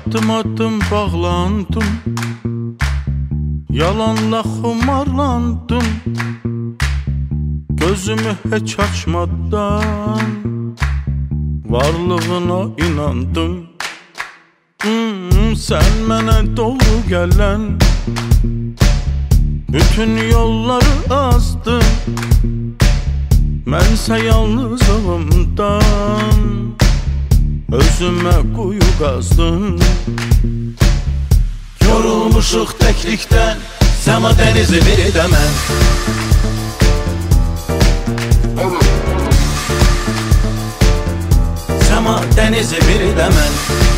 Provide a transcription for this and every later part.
Adım adım bağlandım, yalanla xumarlandım. Gözümü heç açmadan varlığına inandım. Sen mənə doğru gələn bütün yolları azdım. Mənsə yalnızlığımdan özümə quyu qazdım. Yorulmuşuq təklikdən, səma dənizi biri də mən. Səma dənizi biri də mən.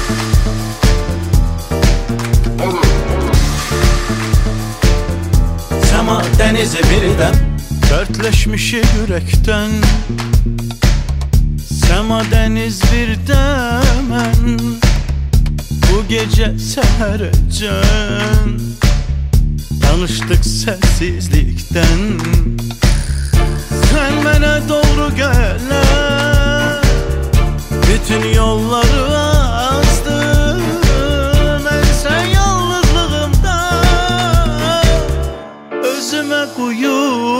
Səma dənizi biri də. Dərtləşmişik ürəkdən, səma dəniz bir də mən. Bu gecə səhərəcən danışdıq səssizlikdən. Sən mənə doğru gələn bütün yolları azdın. Mənsə yalnızlığımdan özümə quyu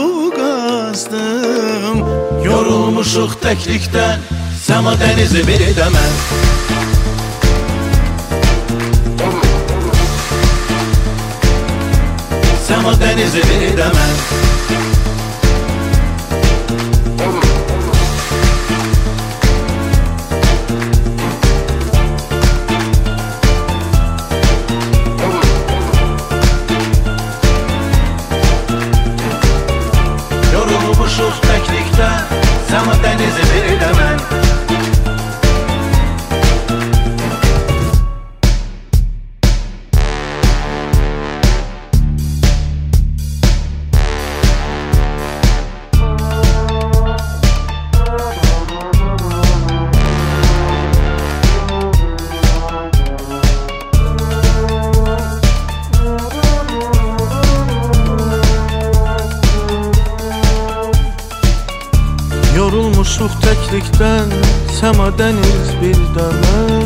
qazdım. Yorulmuşuq təklikdən, səma dənizi biri də mən. Səma dənizi biri də mən. Yorulmuşuq təklikdən, səma dənizi biri də mən. Yorulmuşuq təklikdən, səma dəniz bir də mən.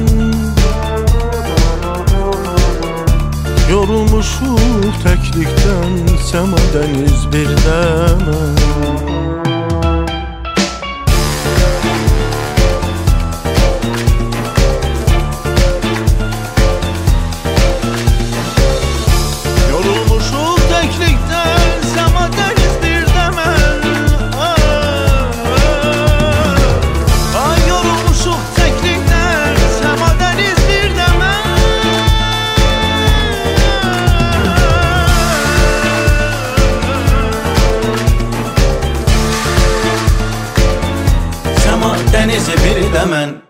Yorulmuşuq təklikdən, səma dəniz bir də mən. Yorulmuşuq təklikdən, səma dəniz bir də mən. Dənizi biri də mən.